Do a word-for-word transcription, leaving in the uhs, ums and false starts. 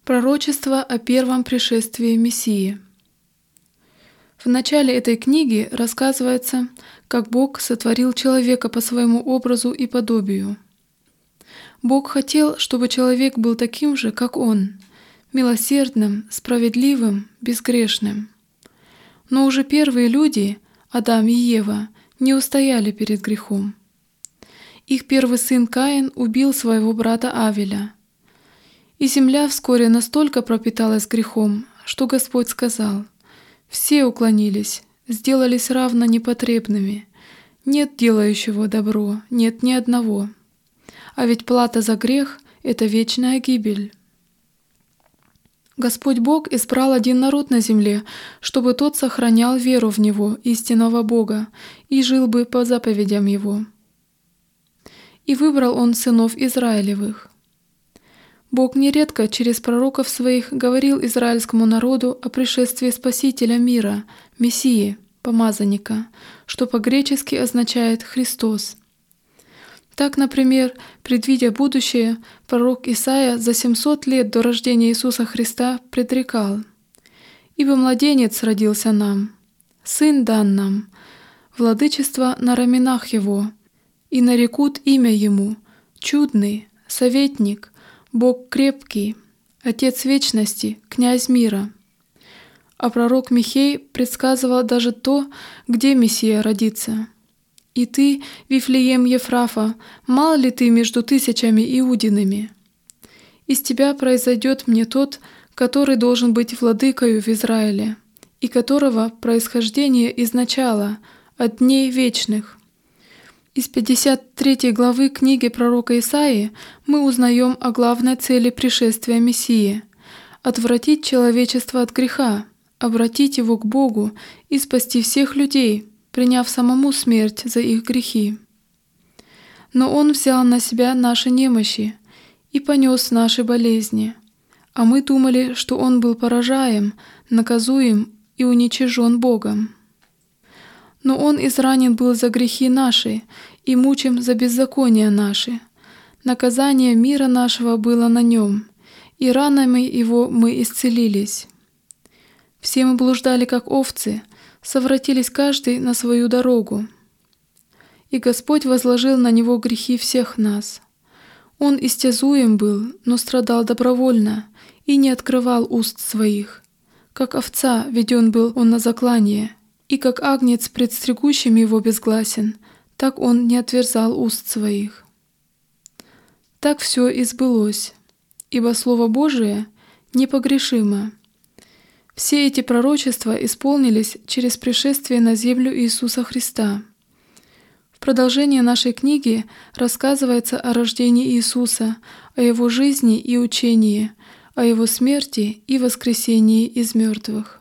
Пророчество о первом пришествии Мессии. В начале этой книги рассказывается, как Бог сотворил человека по своему образу и подобию. Бог хотел, чтобы человек был таким же, как Он, милосердным, справедливым, безгрешным. Но уже первые люди, Адам и Ева, не устояли перед грехом. Их первый сын Каин убил своего брата Авеля. И земля вскоре настолько пропиталась грехом, что Господь сказал: «Все уклонились, сделались равно непотребными. Нет делающего добро, нет ни одного. А ведь плата за грех — это вечная гибель». Господь Бог избрал один народ на земле, чтобы тот сохранял веру в Него, истинного Бога, и жил бы по заповедям Его. И выбрал Он сынов Израилевых. Бог нередко через пророков своих говорил израильскому народу о пришествии Спасителя мира, Мессии, помазанника, что по-гречески означает «Христос». Так, например, предвидя будущее, пророк Исаия за семьсот лет до рождения Иисуса Христа предрекал: «Ибо младенец родился нам, сын дан нам, владычество на раменах его, и нарекут имя ему Чудный, Советник, Бог крепкий, Отец вечности, Князь мира». А пророк Михей предсказывал даже то, где Мессия родится. «И ты, Вифлеем Ефрафа, мал ли ты между тысячами иудиными? Из тебя произойдет мне тот, который должен быть владыкою в Израиле, и которого происхождение изначало, от дней вечных». Из пятьдесят третьей главы книги пророка Исаии мы узнаем о главной цели пришествия Мессии — отвратить человечество от греха, обратить его к Богу и спасти всех людей, приняв самому смерть за их грехи. Но Он взял на себя наши немощи и понес наши болезни, а мы думали, что Он был поражаем, наказуем и уничижен Богом. Но Он изранен был за грехи наши и мучим за беззакония наши. Наказание мира нашего было на Нем, и ранами Его мы исцелились. Все мы блуждали, как овцы, совратились каждый на свою дорогу. И Господь возложил на Него грехи всех нас. Он истязуем был, но страдал добровольно и не открывал уст своих. Как овца веден был Он на заклание, и как агнец пред стригущим его безгласен, так Он не отверзал уст своих. Так все и сбылось, ибо Слово Божие непогрешимо. Все эти пророчества исполнились через пришествие на землю Иисуса Христа. В продолжении нашей книги рассказывается о рождении Иисуса, о Его жизни и учении, о Его смерти и воскресении из мертвых.